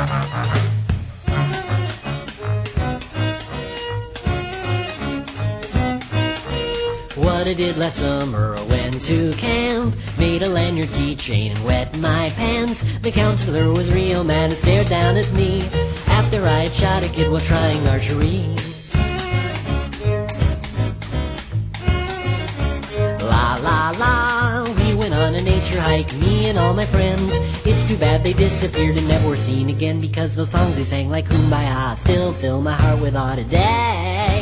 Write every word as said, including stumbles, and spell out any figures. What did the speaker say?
What I did last summer, I went to camp, made a lanyard keychain and wet my pants. The counselor was real mad and stared down at me after I had shot a kid while trying archery. La la la, we went on a nature hike, me and all my friends. It's too bad they disappeared and never were seen again, because those songs they sang like Kumbaya still fill my heart with awe today.